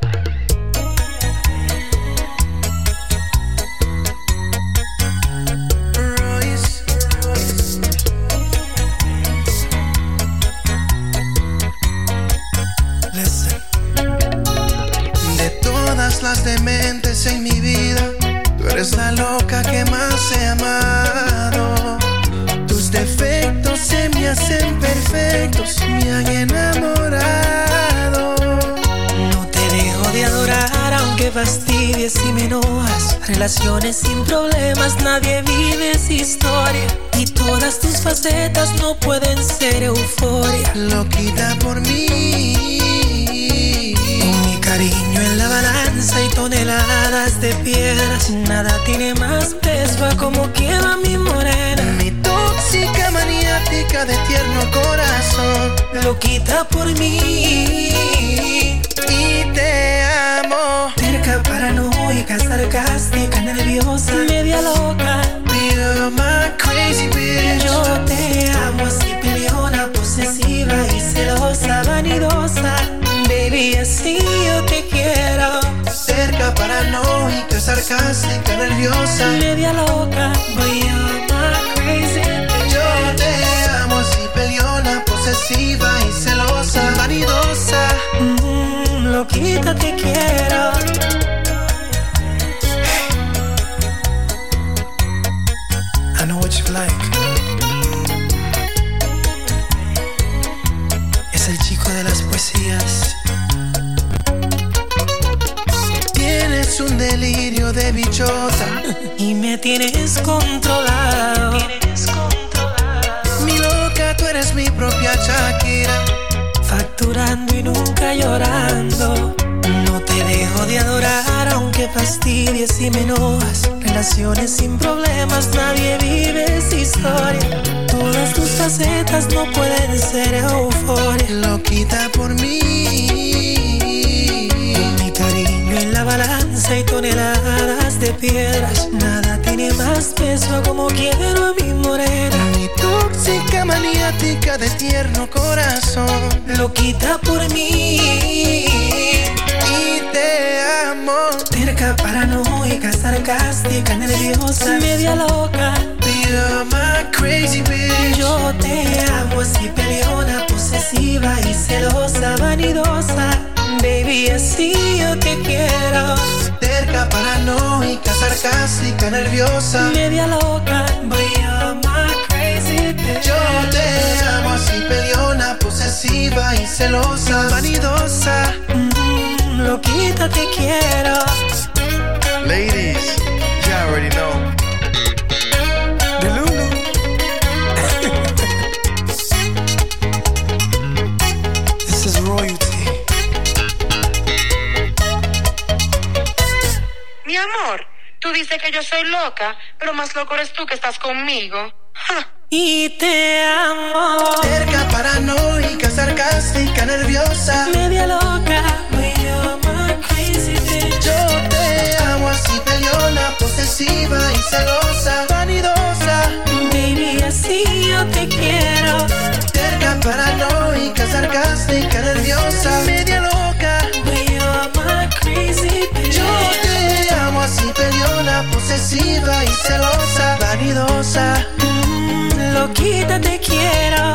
De todas las dementes en mi vida, tú eres la loca que más he amado. Tus defectos se me hacen perfectos, me han enamorado. No te dejo de adorar aunque fastidies y me enojas. Relaciones sin problemas, nadie vive esa historia. Y todas tus facetas no pueden ser euforia. Loquita por mí, con mi cariño en la balanza y toneladas de piedras, nada tiene más peso a como quema mi morena. Mi tóxica maniática de tierno corazón, loquita por mí y te amo. Terca, paranoica, sarcástica, Terca, paranoica, sarcástica, nerviosa, media loca, voy a crazy. Yo te amo así, peleona, posesiva y celosa, vanidosa, loquita te quiero. I know what you like. Es el chico de las poesías. Tienes un delirio de bichota y me tienes controlado. Mi loca, tú eres mi propia Shakira, facturando y nunca llorando. No te dejo de adorar aunque fastidies y me enojas. Relaciones sin problemas, nadie vive esa historia. Todas tus facetas no pueden ser euforia. Loquita por mí, con mi cariño en la balanza y toneladas de piedras. Nada tiene más peso como quiero a mi morena. Mi tóxica maniática de tierno corazón, loquita por mí. Y te amo. Terca, paranoica, sarcástica, nerviosa, media loca. You're my crazy bitch. Yo te amo así, peleona, posesiva y celosa, vanidosa. Baby, así yo te quiero. Terca, paranoica, sarcástica, nerviosa, media loca. You're my crazy bitch. Yo te amo así, peleona, posesiva y celosa, vanidosa. Loquita te quiero. Ladies, you already know. The Lulu. This is royalty. Mi amor, tú dices que yo soy loca, pero más loco eres tú que estás conmigo. Y te amo. Terca, paranoica, sarcástica, nerviosa, media loca. Yo te amo así, peleona, posesiva y celosa, vanidosa. Baby, así yo te quiero. Terca, paranoica, sarcástica, nerviosa, media loca. You're my crazy bitch. Yo te amo así, peleona, posesiva y celosa, vanidosa. Loquita te quiero.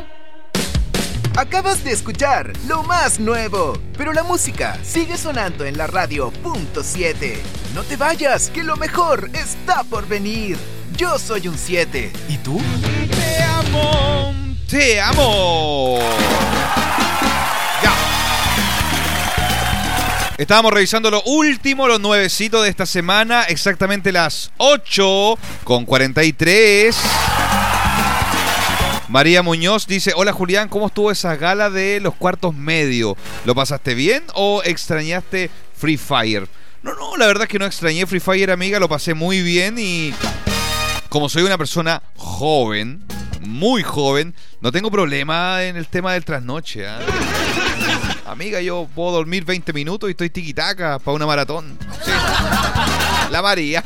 Acabas de escuchar lo más nuevo, pero la música sigue sonando en la radio .7. No te vayas, que lo mejor está por venir. Yo soy un 7. ¿Y tú? Te amo. Te amo. Ya. Estábamos revisando lo último, los nuevecitos de esta semana, exactamente las 8:43. María Muñoz dice: hola Julián, ¿cómo estuvo esa gala de los cuartos medios? ¿Lo pasaste bien o extrañaste Free Fire? No, la verdad es que no extrañé Free Fire, amiga, lo pasé muy bien y como soy una persona joven, muy joven, no tengo problema en el tema del trasnoche, ¿eh? Amiga, yo puedo dormir 20 minutos y estoy tiquitaca para una maratón. Sí. La María.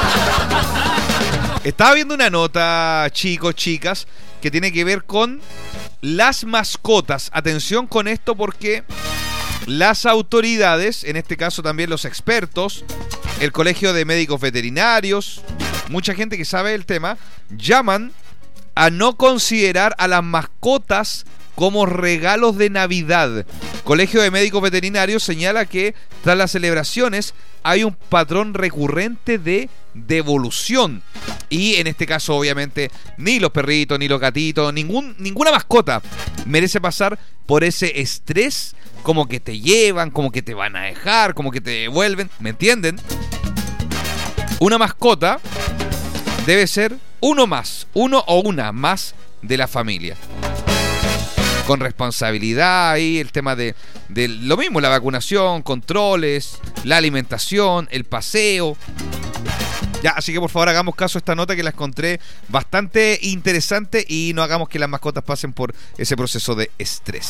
Estaba viendo una nota, chicos, chicas, que tiene que ver con las mascotas. Atención con esto porque las autoridades, en este caso también los expertos, el Colegio de Médicos Veterinarios, mucha gente que sabe el tema, llaman a no considerar a las mascotas como regalos de Navidad. Colegio de Médicos Veterinarios señala que tras las celebraciones hay un patrón recurrente de devolución. Y en este caso, obviamente, ni los perritos, ni los gatitos, ninguna mascota merece pasar por ese estrés, como que te llevan, como que te van a dejar, como que te devuelven. ¿Me entienden? Una mascota debe ser uno o una más de la familia. Con responsabilidad y el tema de lo mismo, la vacunación, controles, la alimentación, el paseo. Ya, así que por favor hagamos caso a esta nota que la encontré bastante interesante y no hagamos que las mascotas pasen por ese proceso de estrés.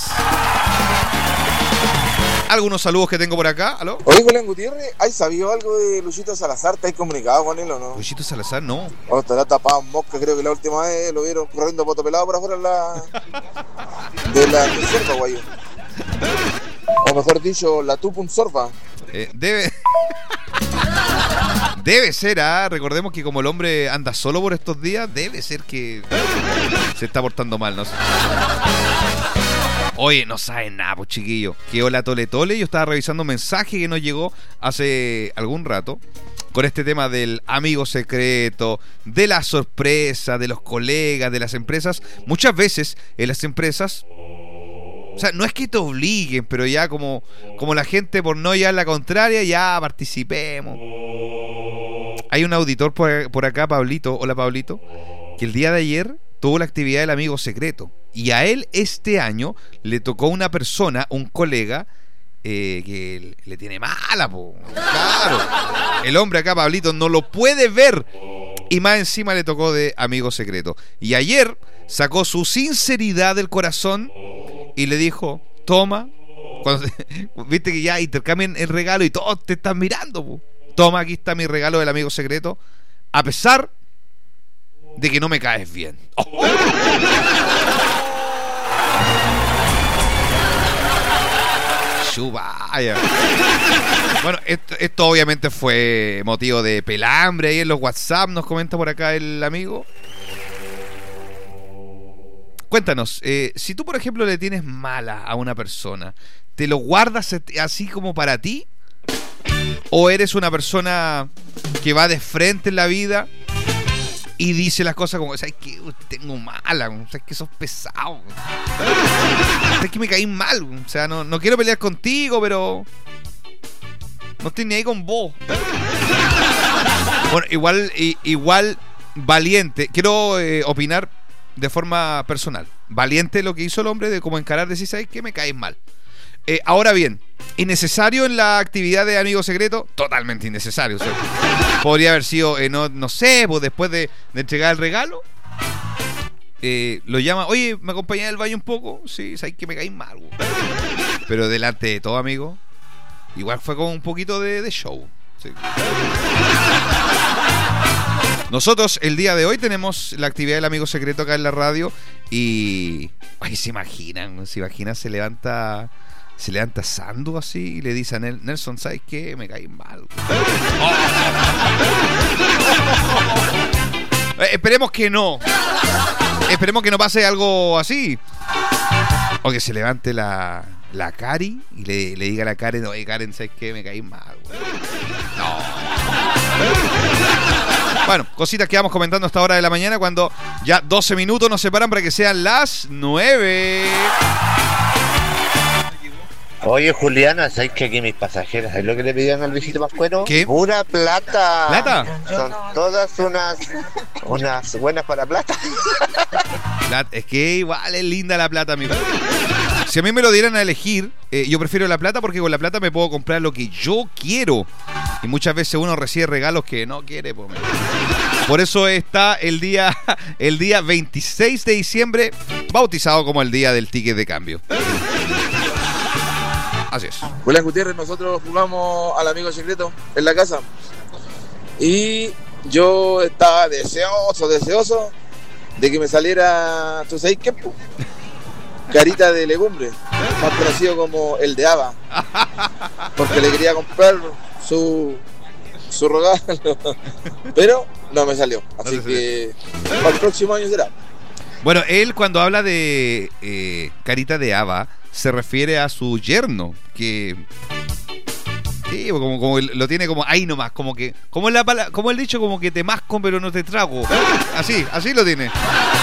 Algunos saludos que tengo por acá. ¿Aló? Oye, Julián Gutiérrez, ¿has sabido algo de Luchito Salazar? ¿Te has comunicado con él o no? Luchito Salazar, no. O estará tapado en mosca, creo que la última vez lo vieron corriendo potopelado por afuera de la Sorba, guayo. O mejor dicho, la Tupun Sorba. Debe... Debe ser, recordemos que como el hombre anda solo por estos días, debe ser que se está portando mal, no sé. Oye, no saben nada, pues chiquillo. Que hola Tole Tole, yo estaba revisando un mensaje que nos llegó hace algún rato con este tema del amigo secreto, de la sorpresa, de los colegas, de las empresas. Muchas veces en las empresas, o sea, no es que te obliguen, pero ya como la gente, por no llevar la contraria, ya participemos. Hay un auditor por acá, Pablito, hola Pablito, que el día de ayer tuvo la actividad del amigo secreto. Y a él este año le tocó una persona, un colega, que le tiene mala, po. Claro. El hombre acá, Pablito, no lo puede ver. Y más encima le tocó de amigo secreto. Y ayer sacó su sinceridad del corazón y le dijo, toma, cuando viste que ya intercambian el regalo y todos te están mirando, po. Toma, aquí está mi regalo del amigo secreto, a pesar de que no me caes bien. Oh. Chubaya. Bueno, esto obviamente fue motivo de pelambre ahí en los WhatsApp, nos comenta por acá el amigo. Cuéntanos, si tú por ejemplo le tienes mala a una persona, ¿te lo guardas así como para ti? ¿O eres una persona que va de frente en la vida y dice las cosas como, ¿sabes qué? Tengo mala, ¿sabes que sos pesado? ¿Sabes que me caí mal? O sea, no quiero pelear contigo, pero no estoy ni ahí con vos. Bueno, igual valiente. Quiero opinar de forma personal. Valiente lo que hizo el hombre de como encarar, decir, ¿sabes qué? Me caes mal. Ahora bien, ¿innecesario en la actividad de amigo secreto? Totalmente innecesario. O sea, podría haber sido, no sé, pues después de entregar el regalo, lo llama, oye, ¿me acompañás al baño un poco? Sí, sabes que me caí mal, güey. Pero delante de todo, amigo, igual fue como un poquito de show. Sí. Nosotros el día de hoy tenemos la actividad del amigo secreto acá en la radio y... Ay, se imaginan, se levanta Sandu así y le dice a Nelson, ¿sabes qué? Me caí mal. Esperemos que no pase algo así. O que se levante la Cari y le diga a la Karen, oye Karen, ¿sabes qué? Me caí mal. No. Bueno, cositas que vamos comentando a esta hora de la mañana, cuando ya 12 minutos nos separan para que sean las 9. Oye, Juliana, ¿sabes que aquí mis pasajeras es lo que le pedían al visito Pascuero? ¿Qué? Pura plata. ¿Plata? Son todas unas buenas para plata. Es que igual es linda la plata, amigo. Si a mí me lo dieran a elegir, yo prefiero la plata porque con la plata me puedo comprar lo que yo quiero. Y muchas veces uno recibe regalos que no quiere. Por eso está el día 26 de diciembre, bautizado como el día del ticket de cambio. Así es. Julián Gutiérrez, nosotros jugamos al amigo secreto en la casa. Y yo estaba deseoso de que me saliera, ¿tú sabes qué? Carita de legumbre, más conocido como el de Ava, porque le quería comprar su regalo, pero no me salió, así que para el próximo año será. Bueno, él cuando habla de Carita de Ava se refiere a su yerno, que sí, como lo tiene como ahí nomás, como el dicho, como que te masco pero no te trago, así lo tiene.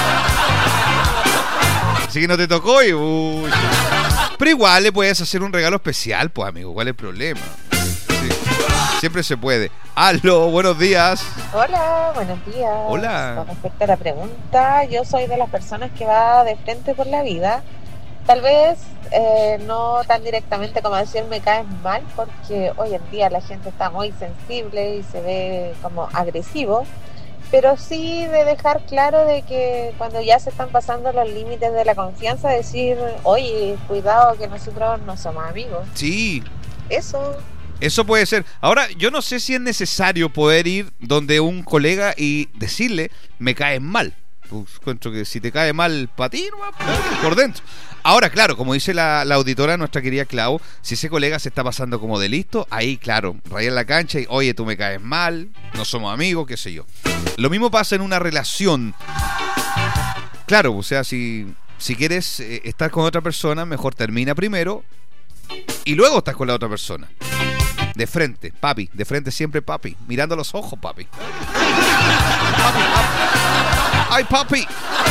Así que no te tocó y... Uy. Pero igual le puedes hacer un regalo especial, pues, amigo. ¿Cuál es el problema? Sí. Siempre se puede. ¡Aló! Buenos días. Hola, buenos días. Hola. Con respecto a la pregunta, yo soy de las personas que va de frente por la vida. Tal vez no tan directamente como decir me caes mal, porque hoy en día la gente está muy sensible y se ve como agresivo. Pero sí de dejar claro de que cuando ya se están pasando los límites de la confianza, decir, oye, cuidado que nosotros no somos amigos. Sí. Eso puede ser. Ahora, yo no sé si es necesario poder ir donde un colega y decirle, me caes mal. Pues encuentro que si te cae mal para ti, por dentro. Ahora, claro, como dice la auditora, nuestra querida Clau, si ese colega se está pasando como de listo, ahí, claro, rayar la cancha y, oye, tú me caes mal, no somos amigos, qué sé yo. Lo mismo pasa en una relación. Claro, o sea, si quieres estar con otra persona, mejor termina primero y luego estás con la otra persona. De frente, papi, de frente siempre, papi, mirando a los ojos, papi. Papi. ¡Ay, papi!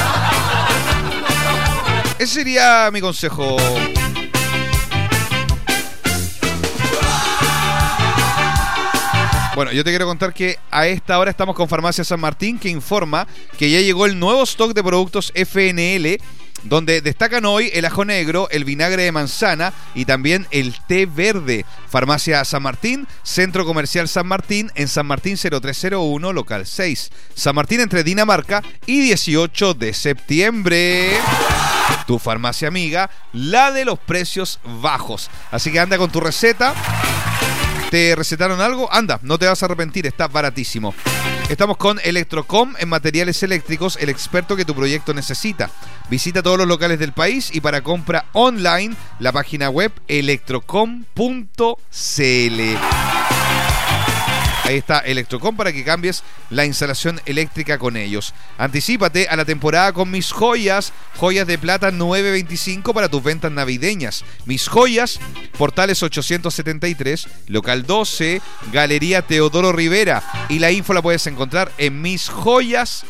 Ese sería mi consejo. Bueno, yo te quiero contar que a esta hora estamos con Farmacia San Martín, que informa que ya llegó el nuevo stock de productos FNL, donde destacan hoy el ajo negro, el vinagre de manzana y también el té verde. Farmacia San Martín, Centro Comercial San Martín, en San Martín 0301, local 6. San Martín entre Dinamarca y 18 de septiembre. Tu farmacia amiga, la de los precios bajos. Así que anda con tu receta. ¿Te recetaron algo? Anda, no te vas a arrepentir, está baratísimo. Estamos con Electrocom en materiales eléctricos, el experto que tu proyecto necesita. Visita todos los locales del país y para compra online, la página web electrocom.cl. Ahí está Electrocom para que cambies la instalación eléctrica con ellos. Anticípate a la temporada con Mis Joyas, joyas de plata 9.25 para tus ventas navideñas. Mis Joyas, Portales 873, local 12, Galería Teodoro Rivera. Y la info la puedes encontrar en misjoyas.cl.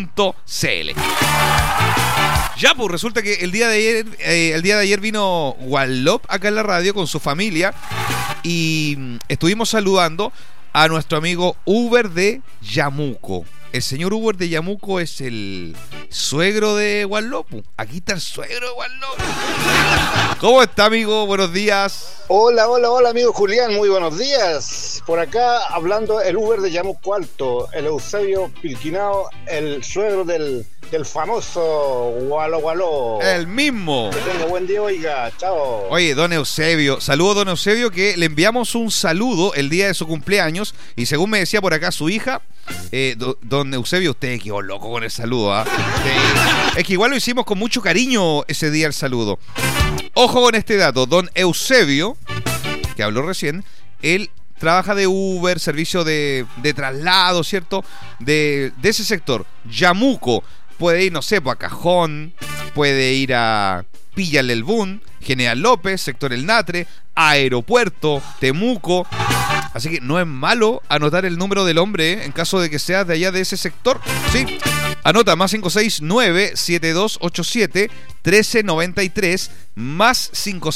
Ya, pues resulta que el día de ayer vino Wallop acá en la radio con su familia y estuvimos saludando a nuestro amigo Uber de Yamuco. El señor Uber de Yamuco es el suegro de Wallop. Aquí está el suegro de Wallop. ¿Cómo está, amigo? Buenos días. Hola, amigo Julián. Muy buenos días. Por acá hablando el Uber de Yamuco Alto, el Eusebio Pilquinao, el suegro del famoso Gualo. El mismo. Que tenga buen día, oiga. Chao. Oye, don Eusebio. Saludo, don Eusebio, que le enviamos un saludo el día de su cumpleaños. Y según me decía por acá su hija, don Eusebio, usted quedó loco con el saludo, ¿eh? Es que igual lo hicimos con mucho cariño ese día el saludo. Ojo con este dato. Don Eusebio, que habló recién, él trabaja de Uber, servicio de traslado, ¿cierto? De ese sector. Yamuco. Puede ir, no sé, a Cajón, puede ir a Villa Lelbún, General López, sector El Natre, Aeropuerto, Temuco. Así que no es malo anotar el número del hombre, en caso de que seas de allá de ese sector. Sí, anota más 569-7287-1393, más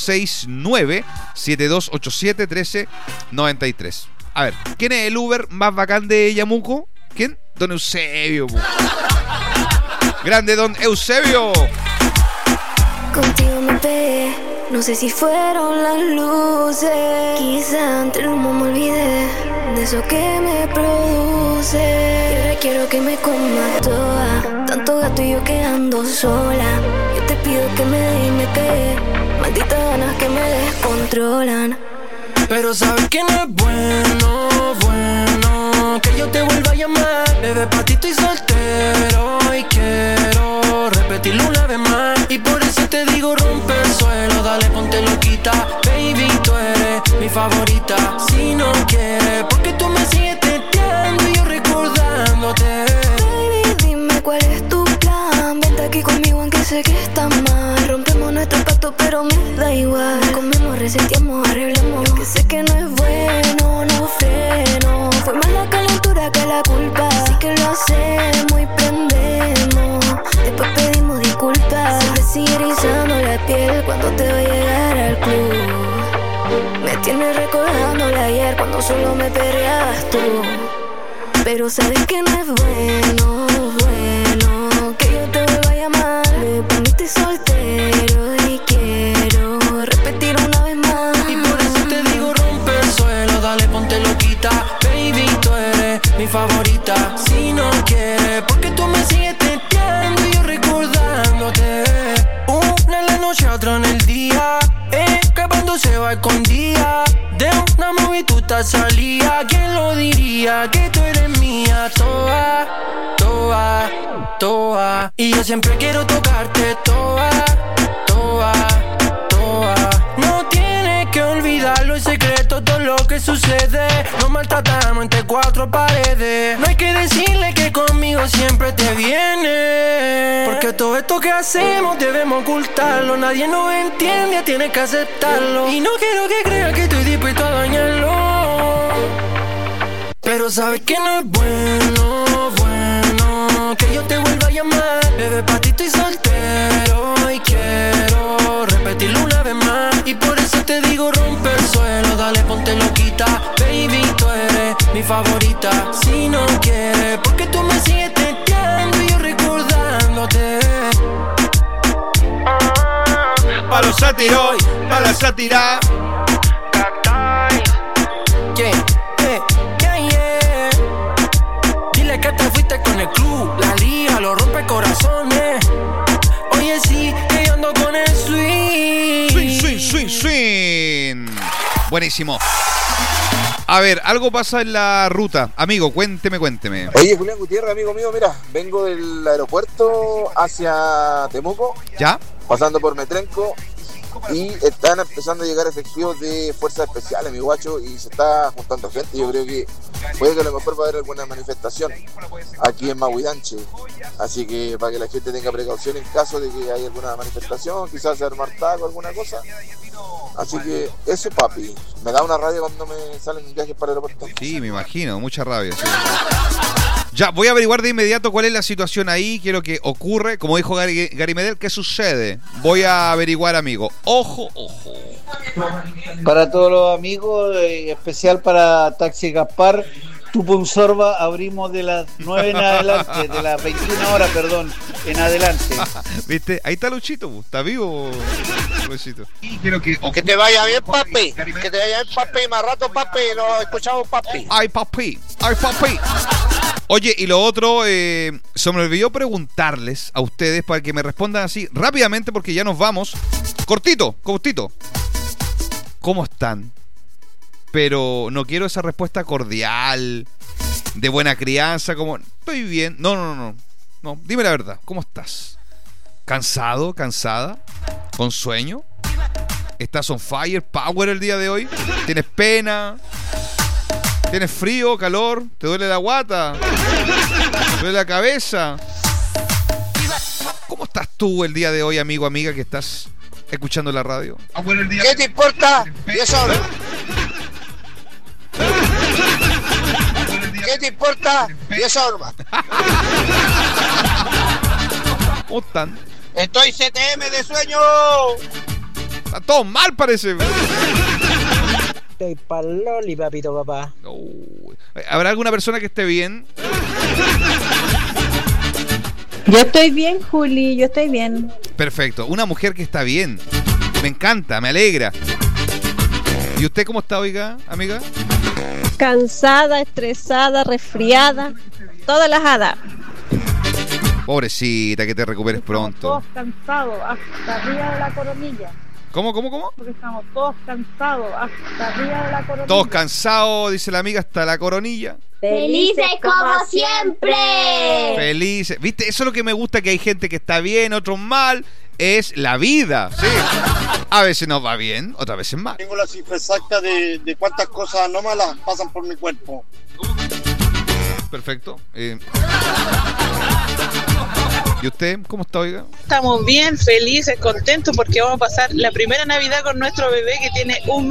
569-7287-1393. A ver, ¿quién es el Uber más bacán de Yamuco? ¿Quién? Don Eusebio. Grande, don Eusebio. Contigo me pegué, no sé si fueron las luces. Quizá entre el humo me olvidé de eso que me produce. Y ahora quiero que me comas toda, tanto gato y yo quedando sola. Yo te pido que me dé y me pegue, malditas ganas que me descontrolan. Pero sabes que no es bueno que yo te vuelva a llamar. Bebé, pa' ti estoy soltero y quiero repetirlo una vez más. Y por eso te digo, rompe el suelo, dale, ponte loquita. Baby, tú eres mi favorita. Si no quieres, porque tú me sigues teteando y yo recordándote. Baby, dime cuál es tu plan. Vente aquí conmigo aunque sé que está mal. Rompemos nuestro pacto pero me da igual. Comemos, reseteamos, arreglamos. Lo que sé que no es bueno, no freno. Fue más la calentura que la culpa. Así que lo hacemos y prendemos. Después pedimos disculpas. Se te sigue erizando la piel cuando te va a llegar al club. Me tienes recordándola ayer cuando solo me perreabas tú. Pero sabes que no es bueno que yo te vuelva a llamar. Me poniste soltero y quiero repetir una vez más. Y por eso te digo, rompe el suelo, dale, ponte loquita. Baby, tú eres mi favorita. Si no quieres, porque tú me sigues teteando y yo recordándote. Una en la noche, otra en el día, escapando se va escondida de una movida y tú estás salía. ¿Quién lo diría? Que tú eres mía, toa, toa, toa. Y yo siempre quiero tocarte, toa, toa, toa. No tienes que olvidarlo, el secreto, todo lo que sucede. Nos maltratamos entre cuatro paredes. No hay que decirle que conmigo siempre te viene, porque todo esto que hacemos debemos ocultarlo. Nadie nos entiende, tienes que aceptarlo. Y no quiero que creas que estoy dispuesto a dañarlo, pero sabes que no es bueno, bueno que yo te vuelva a llamar. Bebé, pa' ti estoy soltero y quiero repetirlo una vez más. Y por eso te digo, rompe el suelo, dale, ponte loquita. Baby, tú eres mi favorita. Si no quieres, porque tú me sigues testeando y yo recordándote. Pa' los sátiros, pa' la sátira. Yeah, yeah, yeah, yeah. Dile que te fuiste con el club, la liga, lo rompe corazones. Oye, sí, que yo ando con el swing. Swing, swing, swing, swing. Buenísimo. A ver, algo pasa en la ruta. Amigo, cuénteme. Oye, Julián Gutiérrez, amigo mío, mira, vengo del aeropuerto hacia Temuco. ¿Ya? Pasando por Metrenco. Y están empezando a llegar efectivos de fuerzas especiales, mi guacho, y se está juntando gente. Yo creo que puede que a lo mejor va a haber alguna manifestación aquí en Mahuidanche. Así que para que la gente tenga precaución en caso de que haya alguna manifestación, quizás se armar taco, alguna cosa. Así que eso, papi. Me da una rabia cuando me salen viajes para el aeropuerto. Sí, me imagino, mucha rabia. Sí. Ya, voy a averiguar de inmediato cuál es la situación ahí, qué es lo que ocurre. Como dijo Gary Medel, ¿qué sucede? Voy a averiguar, amigo. Ojo, ojo. Para todos los amigos, especial para Taxi Gaspar, Tupunsorba, abrimos de las 9 en adelante, de las 21 horas, perdón, en adelante. ¿Viste? Ahí está Luchito, está vivo, Luchito. Que te vaya bien, papi. Que te vaya bien, papi. Más rato, papi. Nos escuchamos, papi. Ay, papi. Ay, papi. Oye, y lo otro, se me olvidó preguntarles a ustedes para que me respondan así rápidamente porque ya nos vamos. Cortito. ¿Cómo están? Pero no quiero esa respuesta cordial, de buena crianza, como, estoy bien. No, dime la verdad, ¿cómo estás? ¿Cansado? ¿Cansada? ¿Con sueño? ¿Estás on fire, power el día de hoy? ¿Tienes pena? ¿Tienes frío, calor? ¿Te duele la guata? ¿Te duele la cabeza? ¿Cómo estás tú el día de hoy, amigo, amiga, que estás escuchando la radio? ¿Qué te importa? Y eso... ¿Qué te importa? Y eso, normal. ¿Cómo están? Estoy CTM de sueño. Está todo mal, parece. Estoy pa'l loli, papito, papá. ¿Habrá alguna persona que esté bien? Yo estoy bien, Juli, yo estoy bien. Perfecto, una mujer que está bien. Me encanta, me alegra. ¿Y usted cómo está, oiga, amiga? Cansada, estresada, resfriada, todas las hadas. Pobrecita, que te recuperes pronto. Todos cansados, hasta arriba de la coronilla. ¿Cómo? Porque estamos todos cansados, hasta arriba de la coronilla. Todos cansados, dice la amiga, hasta la coronilla. ¡Felices como siempre! Felices. ¿Viste? Eso es lo que me gusta, que hay gente que está bien, otros mal. Es la vida, sí. A veces nos va bien, otras veces mal. Tengo la cifra exacta de cuántas cosas anómalas pasan por mi cuerpo. Perfecto. ¿Y usted cómo está, oiga? Estamos bien, felices, contentos porque vamos a pasar la primera Navidad con nuestro bebé que tiene 1